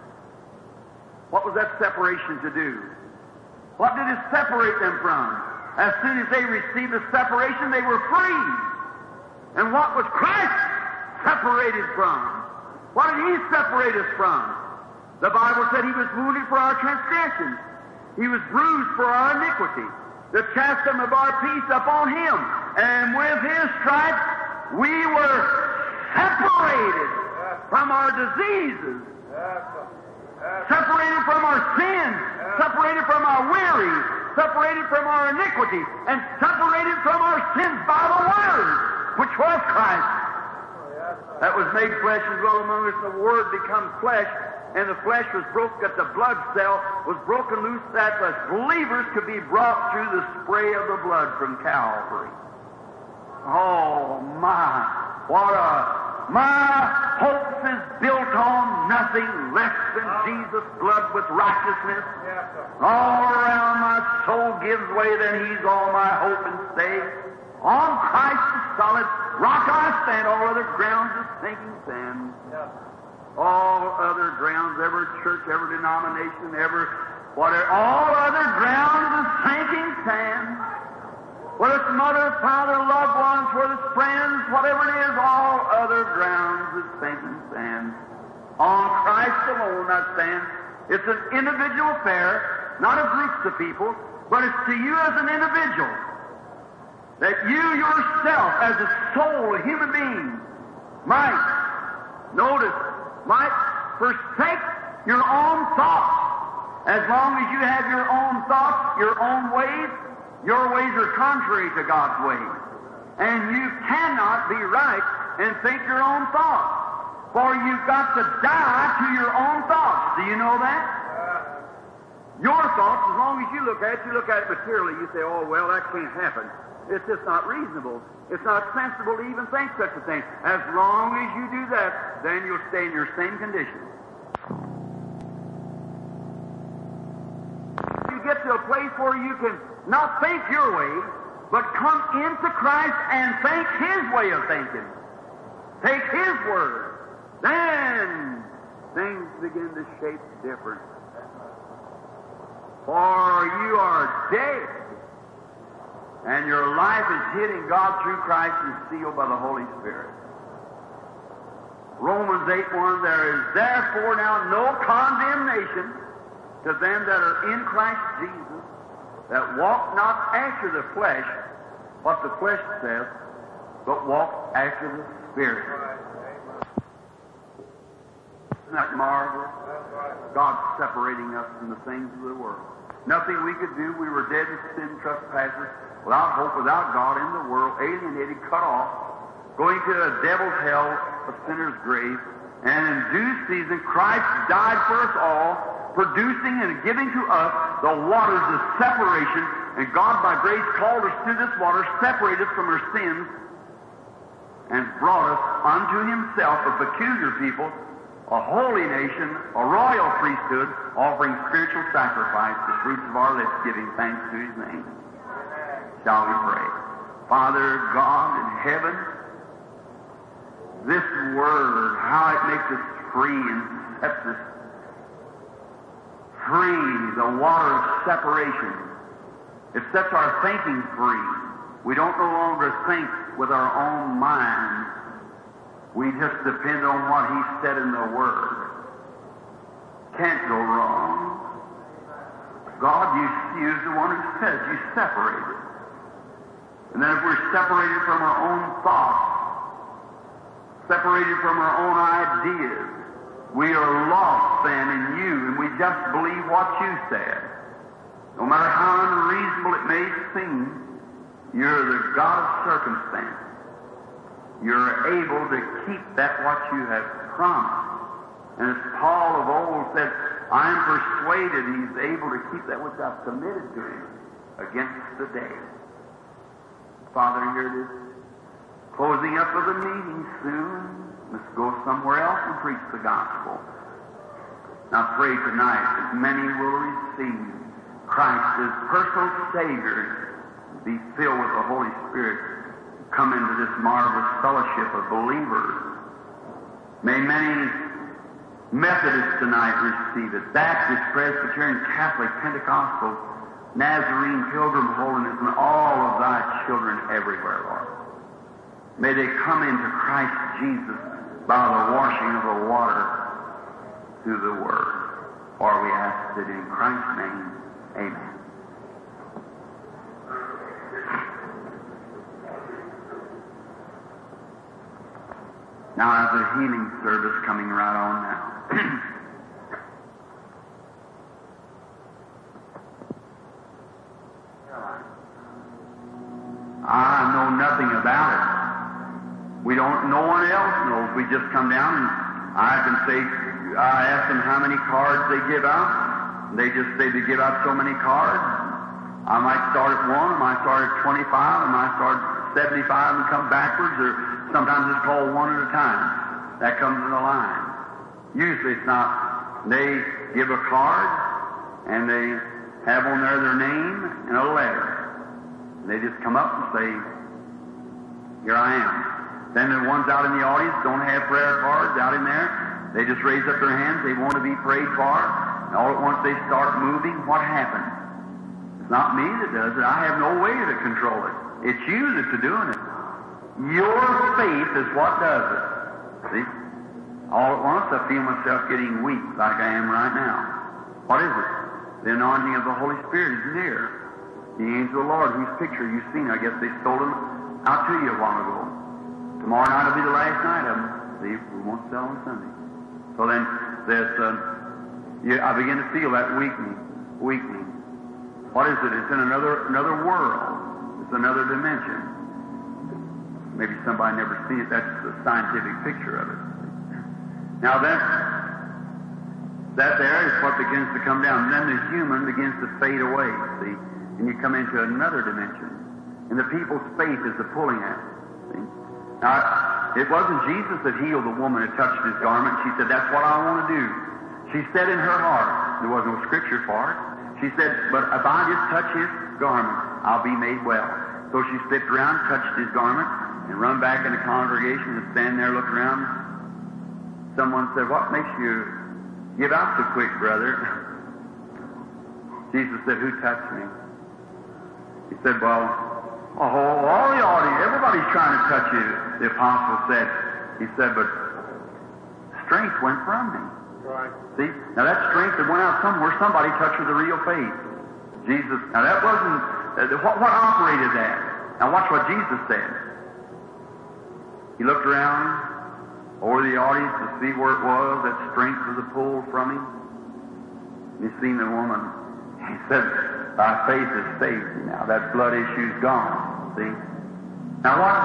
What was that separation to do? What did it separate them from? As soon as they received the separation, they were free. And what was Christ separated from? What did he separate us from? The Bible said he was wounded for our transgressions. He was bruised for our iniquity. The chastisement of our peace upon him. And with his stripes, we were separated from our diseases. Separated from our sins. Separated from our wearies. Separated from our iniquity, and separated from our sins by the Word, which was Christ. That was made flesh and dwelt among us, and the Word became flesh, and the flesh was broke, that the blood cell was broken loose, that the believers could be brought through the spray of the blood from Calvary. Oh, my. What a... My hopes is built on nothing less than Jesus' blood with righteousness. All around my soul gives way, then he's all my hope and stay. On Christ the solid rock I stand, all other grounds is sinking sand. All other grounds, every church, every denomination, every whatever, all other grounds is sinking sand. Whether it's mother, father, loved ones, whether it's friends, whatever it is, all other grounds is sinking sand. On Christ alone I stand. It's an individual affair, not of groups of people, but it's to you as an individual. That you yourself, as a soul, a human being, might, notice, might forsake your own thoughts. As long as you have your own thoughts, your own ways, your ways are contrary to God's ways. And you cannot be right and think your own thoughts. For you've got to die to your own thoughts. Do you know that? Your thoughts, as long as you look at it, you look at it materially, you say, oh, well, that can't happen. It's just not reasonable. It's not sensible to even think such a thing. As long as you do that, then you'll stay in your same condition. You get to a place where you can not think your way, but come into Christ and think his way of thinking. Take his word. Then things begin to shape different. For you are dead, and your life is hid in God through Christ and sealed by the Holy Spirit. Romans eight one, there is therefore now no condemnation to them that are in Christ Jesus, that walk not after the flesh, what the flesh says, but walk after the Spirit. Isn't that marvelous? God separating us from the things of the world. Nothing we could do. We were dead in sin, trespasses, without hope, without God in the world, alienated, cut off, going to a devil's hell, a sinner's grave. And in due season, Christ died for us all, producing and giving to us the waters of separation. And God, by grace, called us through this water, separated us from our sins, and brought us unto himself, a peculiar people, a holy nation, a royal priesthood, offering spiritual sacrifice, the fruits of our lips, giving thanks to His name. Shall we pray? Father God in heaven, this Word, how it makes us free and sets us free, the water of separation. It sets our thinking free. We don't no longer think with our own minds. We just depend on what He said in the Word. Can't go wrong. God, you use the one who says you separated. And then if we're separated from our own thoughts, separated from our own ideas, we are lost then in you, and we just believe what you said. No matter how unreasonable it may seem, you're the God of circumstance. You're able to keep that what you have promised. And as Paul of old said, I am persuaded He's able to keep that which I've committed to Him against the day. Father, here it is. Closing up of the meeting soon. Let's go somewhere else and preach the gospel. Now pray tonight that many will receive Christ as personal Savior, be filled with the Holy Spirit, come into this marvelous fellowship of believers. May many Methodists tonight receive it, Baptist, Presbyterian, Catholic, Pentecostal, Nazarene, Pilgrim Holiness, and all of Thy children everywhere, Lord. May they come into Christ Jesus by the washing of the water through the Word. For we ask it in Christ's name. Amen. Now, there's a healing service coming right on now. I know nothing about it. We don't, no one else knows. We just come down and I can say, I ask them how many cards they give out. They just say they give out so many cards. I might start at one, I might start at twenty-five, I might start at seventy-five and come backwards, or sometimes it's called one at a time. That comes in the line. Usually it's not. They give a card, and they have on there their name and a letter. They just come up and say, here I am. Then the ones out in the audience don't have prayer cards out in there. They just raise up their hands. They want to be prayed for. And all at once they start moving. What happens? It's not me that does it. I have no way to control it. It's you that's doing it. Your faith is what does it. See? All at once I feel myself getting weak like I am right now. What is it? The anointing of the Holy Spirit is near. The angel of the Lord, whose picture you've seen, I guess they stole him out to you a while ago. Tomorrow night will be the last night of them. See, we won't sell on Sunday. So then, there's, uh, you, I begin to feel that weakening, weakening. What is it? It's in another another world. It's another dimension. Maybe somebody never seen it. That's the scientific picture of it. Now that that there is what begins to come down. And then the human begins to fade away. See, and you come into another dimension. And the people's faith is the pulling at it. See? Now, it wasn't Jesus that healed the woman who touched his garment. She said, that's what I want to do. She said in her heart, there was no scripture for it. She said, but if I just touch his garment, I'll be made well. So she slipped around, touched his garment, and run back in the congregation and stand there looking around. Someone said, what makes you give out so quick, brother? Jesus said, who touched me? He said, well, oh, all the audience, everybody's trying to touch you. The apostle said, he said, but strength went from me. Right. See? Now that strength that went out somewhere, somebody touched with the real faith. Jesus, now that wasn't, uh, what, what operated that? Now watch what Jesus said. He looked around over the audience to see where it was, that strength was pulled from him. He seen the woman. He said, thy faith has saved you now. That blood issue's gone. See? Now what?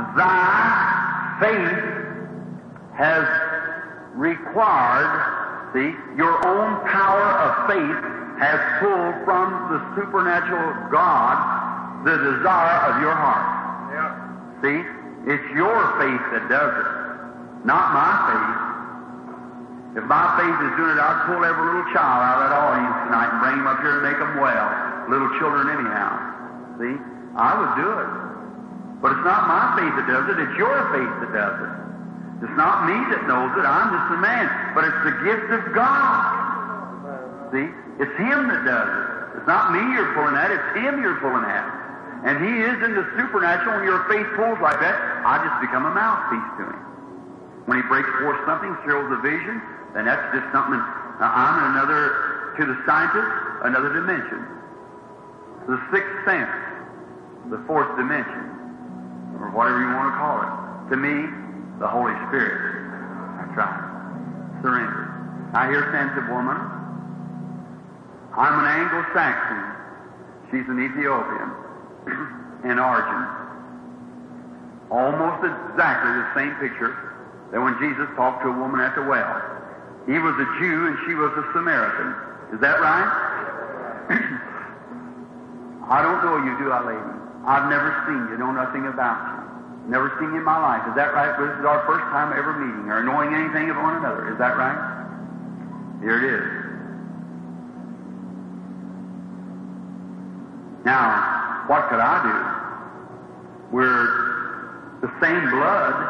Thy faith has required, see, your own power of faith has pulled from the supernatural God the desire of your heart. Yeah. See? It's your faith that does it, not my faith. If my faith is doing it, I'd pull every little child out of that audience tonight and bring them up here and make them well. Little children anyhow. See? I would do it. But it's not my faith that does it, it's your faith that does it. It's not me that knows it, I'm just a man. But it's the gift of God. See? It's Him that does it. It's not me you're pulling at, it's Him you're pulling at. And He is in the supernatural. When your faith pulls like that, I just become a mouthpiece to Him. When He breaks forth something, shows a vision, then that's just something. Now, I'm in another, to the scientist, another dimension. The sixth sense, the fourth dimension, or whatever you want to call it. To me, the Holy Spirit. That's right. Surrender. Now here stands a woman. I'm an Anglo-Saxon. She's an Ethiopian in origin. Almost exactly the same picture that when Jesus talked to a woman at the well. He was a Jew and she was a Samaritan. Is that right? I don't know you, do I, lady? I've never seen you, know nothing about you. Never seen you in my life. Is that right? This is our first time ever meeting or knowing anything of one another. Is that right? Here it is. Now, what could I do? We're the same blood.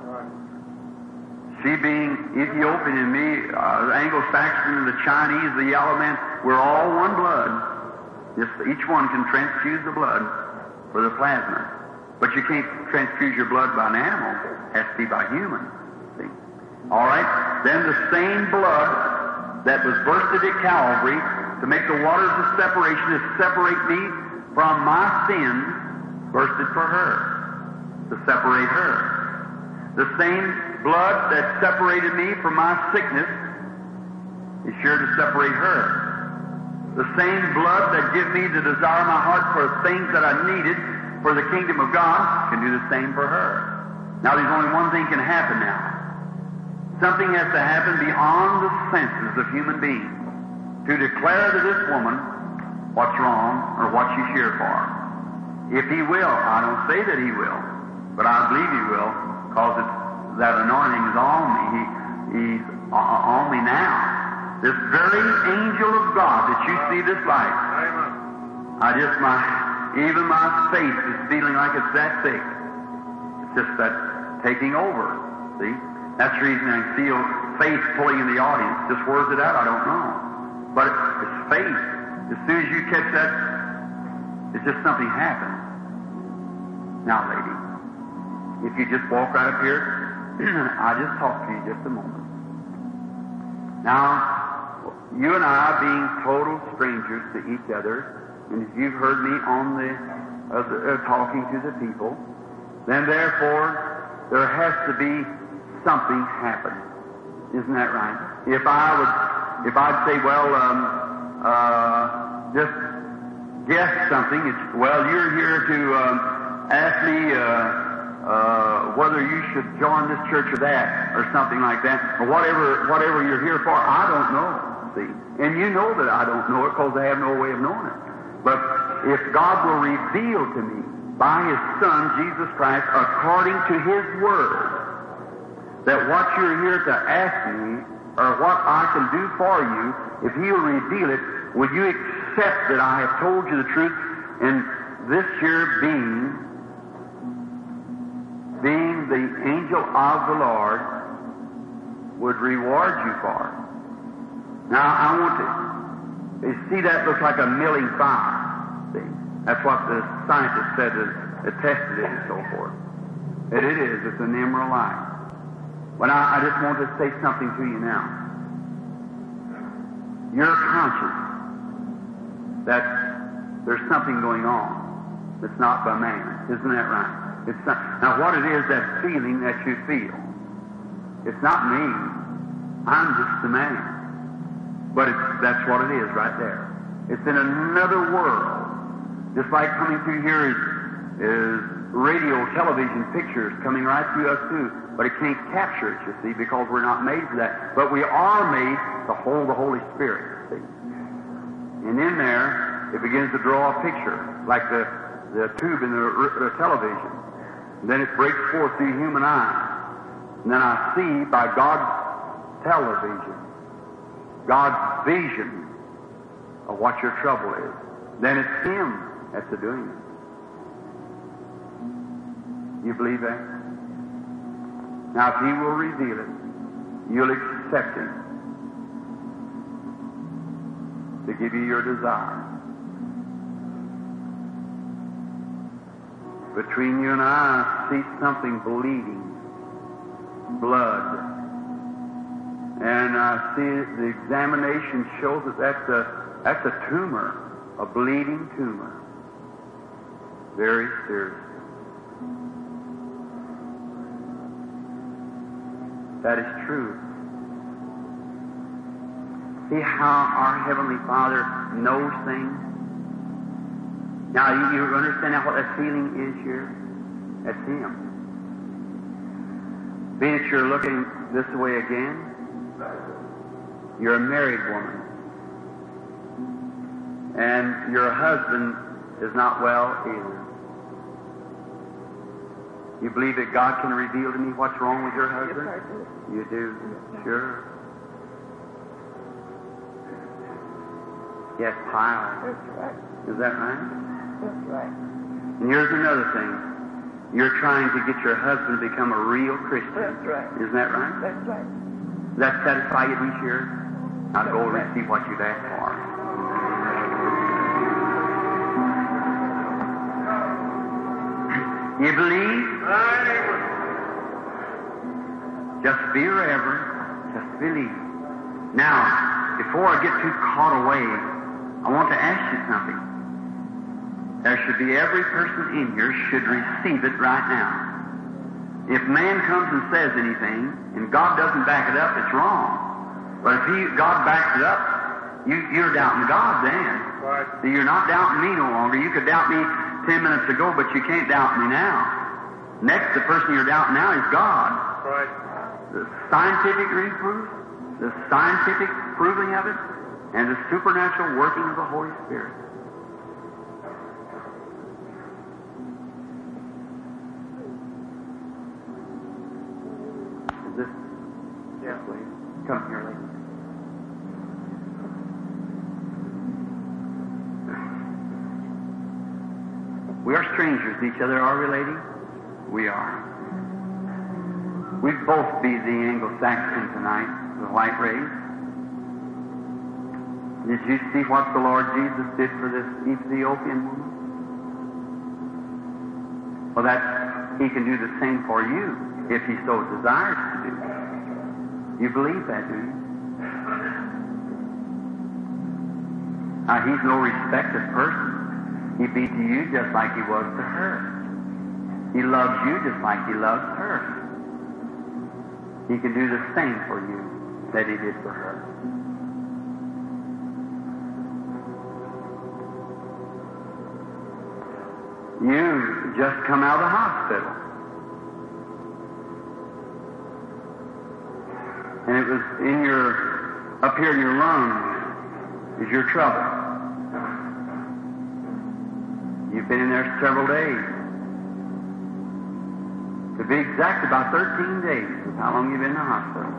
She being Ethiopian and me, uh, the Anglo-Saxon and the Chinese, the yellow man, we're all one blood. Just each one can transfuse the blood for the plasma. But you can't transfuse your blood by an animal. It has to be by human. See? All right? Then the same blood that was bursted at Calvary to make the waters of separation to separate me from my sins, bursted for her, to separate her. The same blood that separated me from my sickness is sure to separate her. The same blood that gives me the desire of my heart for things that I needed for the kingdom of God can do the same for her. Now there's only one thing can happen now. Something has to happen beyond the senses of human beings to declare to this woman what's wrong or what she's here for. If He will, I don't say that He will, but I believe He will, because it's, that anointing is on me. He, he's on me now. This very angel of God that you see this light. I just, my, even my face is feeling like it's that thick. It's just that taking over. See? That's the reason I feel faith pulling in the audience. Just where's it at? I don't know. But it's faith. As soon as you catch that, it's just something happened. Now, lady, if you just walk right up here, I'll just talk to you just a moment. Now, you and I being total strangers to each other, and if you've heard me on the, uh, the uh, talking to the people, then therefore there has to be something happen. Isn't that right? If I would, if I'd say, well, um, uh, just guess something. It's, well, you're here to um, ask me uh, uh, whether you should join this church or that, or something like that, or whatever, whatever you're here for. I don't know. See, and you know that I don't know it because I have no way of knowing it. But if God will reveal to me by His Son, Jesus Christ, according to His Word, that what you're here to ask me, or what I can do for you, if He'll reveal it, will you accept that I have told you the truth, and this here being, being the angel of the Lord, would reward you for it? Now, I want to, you see that looks like a milling fire. See? That's what the scientist said has attested it and so forth. And it is, it's an emerald light. But I, I just want to say something to you now. You're conscious that there's something going on that's not by man. Isn't that right? It's not, now, what it is, that feeling that you feel, it's not me. I'm just a man. But it's, that's what it is right there. It's in another world. Just like coming through here is, is radio, television pictures coming right through us too. But it can't capture it, you see, because we're not made for that. But we are made to hold the Holy Spirit, see. And in there, it begins to draw a picture, like the, the tube in the, the television. And then it breaks forth through human eyes. And then I see, by God's television, God's vision of what your trouble is, then it's Him that's a doing it. You believe that? Now, if He will reveal it, you'll accept Him to give you your desire. Between you and I, I see something bleeding, blood. And I see the examination shows that that's a, that's a tumor, a bleeding tumor. Very serious. That is true. See how our Heavenly Father knows things? Now, you, you understand now what that feeling is here? That's Him. Being that you're looking this way again, you're a married woman, and your husband is not well either. You believe that God can reveal to me what's wrong with your husband? Yes, I do. You do? Sure. He has piles. That's right. Is that right? That's right. And here's another thing. You're trying to get your husband to become a real Christian. That's right. Isn't that right? That's right. Does that satisfy you this year? Now go and receive what you've asked for. You believe? Just be reverent. Just believe. Now, before I get too caught away, I want to ask you something. There should be every person in here should receive it right now. If man comes and says anything, and God doesn't back it up, it's wrong. But if he, God backs it up, you, you're doubting God then. Right. So you're not doubting me no longer. You could doubt me ten minutes ago, but you can't doubt me now. Next, the person you're doubting now is God. Right. The scientific reproof, the scientific proving of it, and the supernatural working of the Holy Spirit. Is this? Yes, please. Come here, lady. We are strangers to each other, are we, lady? We are. We both be the Anglo-Saxon tonight, the white race. Did you see what the Lord Jesus did for this Ethiopian woman? Well, that He can do the same for you if He so desires to do. You believe that, do you? Now, He's no respected person. He'd be to you just like He was to her. He loves you just like He loves her. He can do the same for you that He did for her. You just come out of the hospital. And it was in your, up here in your lungs is your trouble. You've been in there several days. To be exact, about thirteen days is how long you've been in the hospital.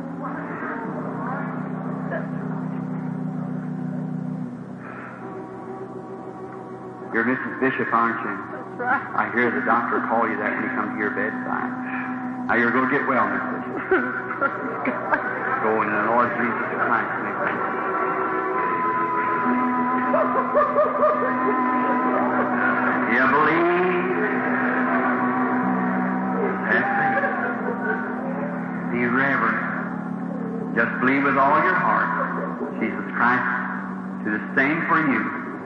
You're Missus Bishop, aren't you? That's right. I hear the doctor call you that when he comes to your bedside. Now you're going to get well, Miss Bishop. Go in the Lord Jesus Christ. You believe? That's it. Be reverent. Just believe with all your heart. Jesus Christ, do the same for you.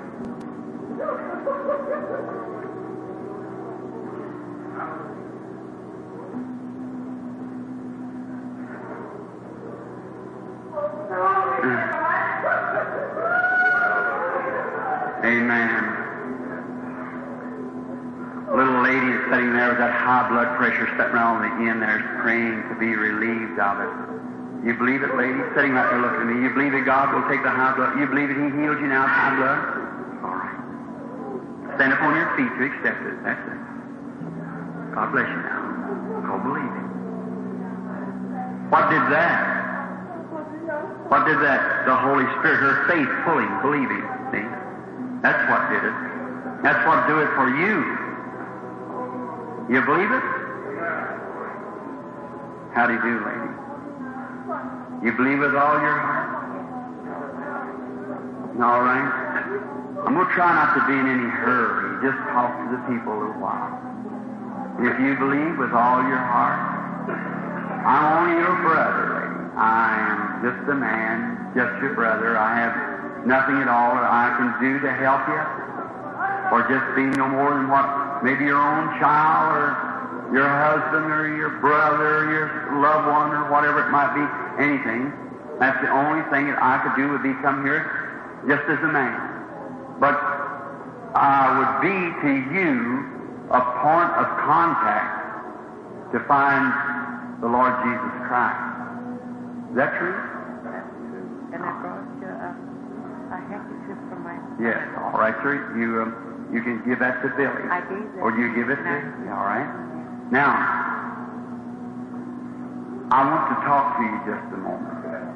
Amen. Little lady is sitting there with that high blood pressure sitting around on the end there praying to be relieved of it. You believe it, lady? Sitting right there looking at me. You believe that God will take the high blood? You believe that He healed you now with high blood? All right. Stand up on your feet to accept it. That's it. God bless you now. Go believe it. What did that? What did that? The Holy Spirit, her faith pulling, believing. See? That's what did it. That's what do it for you. You believe it? How do you do, lady? You believe with all your heart? All right. I'm going to try not to be in any hurry. Just talk to the people a little while. If you believe with all your heart, I'm only your brother, lady. I am just a man, just your brother. I have nothing at all that I can do to help you, or just be no more than what maybe your own child or your husband or your brother or your loved one or whatever it might be, anything. That's the only thing that I could do would be come here just as a man. But I would be to you a point of contact to find the Lord Jesus Christ. Is that true? That's true. And I brought you a, a handkerchief from my son. Yes. All right, sir. You um, you can give that to Billy. I gave that. Or you give it to me. All right. Now, I want to talk to you just a moment.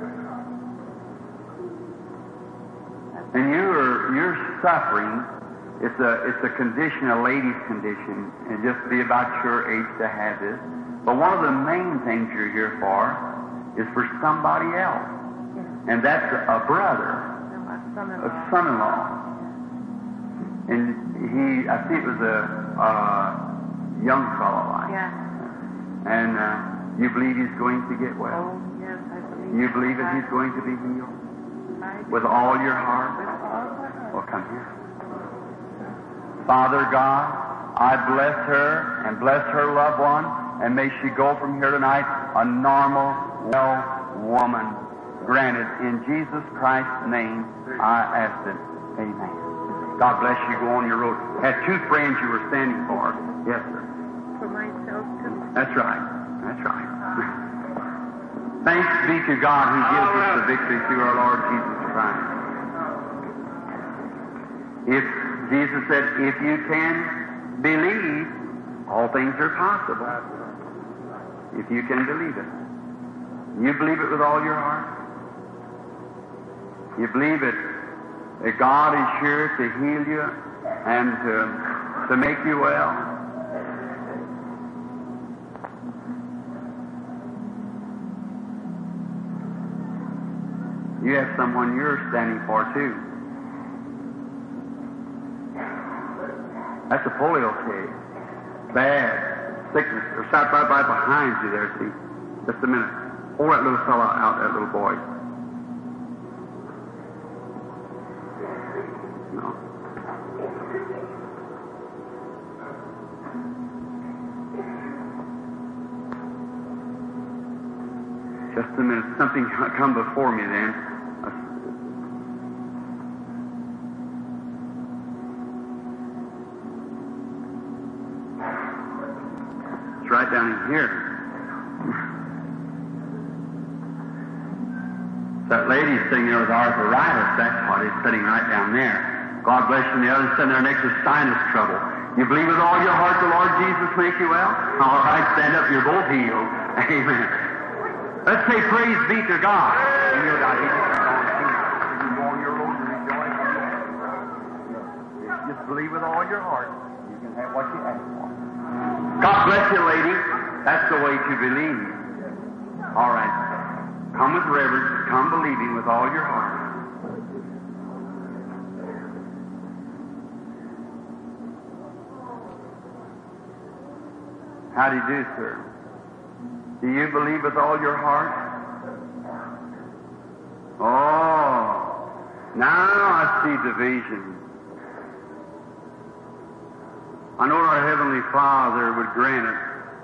And you are you're suffering. It's a it's a condition, a lady's condition, and just be about your age to have this. But one of the main things you're here for is for somebody else, Yes. and that's a brother, No, my son-in-law. a son-in-law. And he, I think it was a, a young fellow, like. Yeah. And uh, you believe he's going to get well. Oh, yes, I believe. You believe that he's going to be healed with all your heart. With all my heart. Well, come here. Father God, I bless her and bless her loved one, and may she go from here tonight a normal, well woman. Granted, in Jesus Christ's name, I ask it. Amen. God bless you. Go on your road. Had two friends you were standing for. Yes, sir. For myself, too. That's right. That's right. Thanks be to God who gives us the victory through our Lord Jesus Christ. If Jesus said, if you can believe, all things are possible. If you can believe it. You believe it with all your heart? You believe it, that God is here to heal you and to, to make you well? You have someone you're standing for, too. That's a polio case. Bad sickness. They're sat right, right behind you there, see. Just a minute. Pull that little fellow out, that little boy. No. Just a minute. Something come before me then. It's right down in here. That lady sitting there with arthritis, that's what is sitting right down there. God bless you. And the other sitting there next to sinus trouble. You believe with all your heart the Lord Jesus make you well? All right, stand up. You're both healed. Amen. Let's say praise be to God. You know, God, He can go on your road and rejoice. Just believe with all your heart. You can have what you ask for. God bless you, lady. That's the way to believe. All right. Come with reverence. Come believing with all your heart. How do you do, sir? Do you believe with all your heart? Oh, now I see the vision. I know our Heavenly Father would grant it.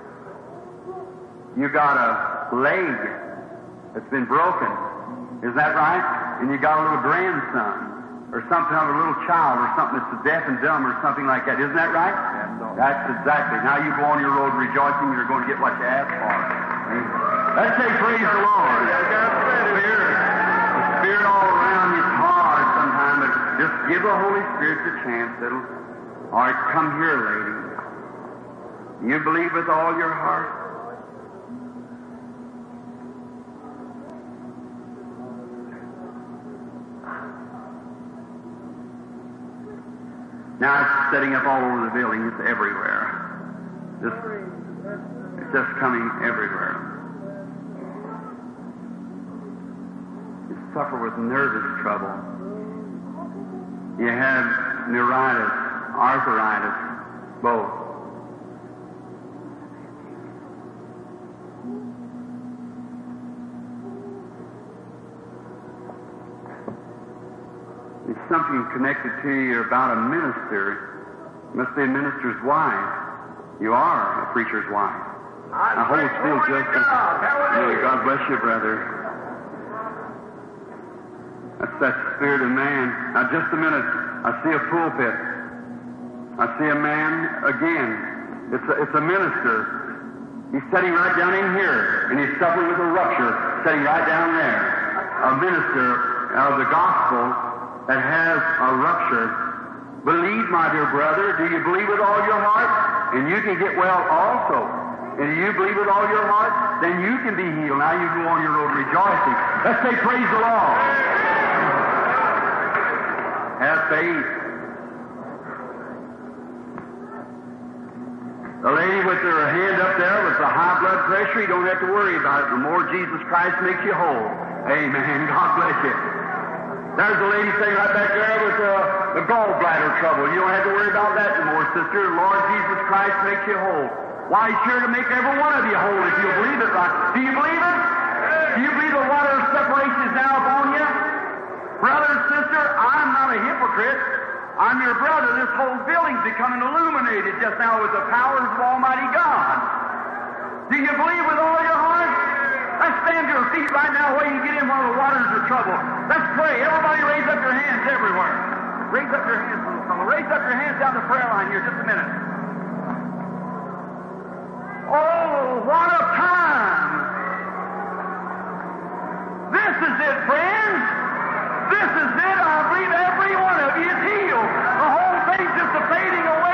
You got a leg that's been broken. Is that right? And you got a little grandson, or something of a little child, or something that's deaf and dumb, or something like that. Isn't that right? That's exactly. Now you go on your road rejoicing, you're going to get what you asked for. Let's say praise the Lord. Spirit, the Spirit all around is hard sometimes, but just give the Holy Spirit the chance. It'll. All right, come here, lady. You believe with all your heart? Now it's setting up all over the building. It's everywhere. Just, it's just coming everywhere. You suffer with nervous trouble. You have neuritis, arthritis, both. There's something connected to you about a minister. Must be a minister's wife. You are a preacher's wife. I hold still just as... Really, God bless you, brother. That's that spirit of man. Now, just a minute. I see a pulpit. I see a man again. It's a, it's a minister. He's sitting right down in here, and he's suffering with a rupture, sitting right down there. A minister of the gospel that has a rupture. Believe, my dear brother. Do you believe with all your heart? And you can get well also. And do you believe with all your heart? Then you can be healed. Now you go on your road rejoicing. Let's say praise the Lord. Have faith. The lady with her hand up there with the high blood pressure, you don't have to worry about it. The more Jesus Christ makes you whole. Amen. God bless you. There's a lady sitting right back there with uh, the gallbladder trouble. You don't have to worry about that anymore, sister. The Lord Jesus Christ makes you whole. Why, He's sure to make every one of you whole if you believe it right. Do you believe it? Do you believe the water of separation is now upon you? Brother and sister, I'm not a hypocrite. I'm your brother. This whole building's becoming illuminated just now with the powers of Almighty God. Do you believe with all your heart? Let's stand to your feet right now where you get in one of the waters of trouble. Let's pray. Everybody raise up your hands everywhere. Raise up your hands, little fellow. Raise up your hands down the prayer line here just a minute. Oh, what a time! This is it, friends. This is it. I believe every one of you is healed. The whole thing's just a fading away.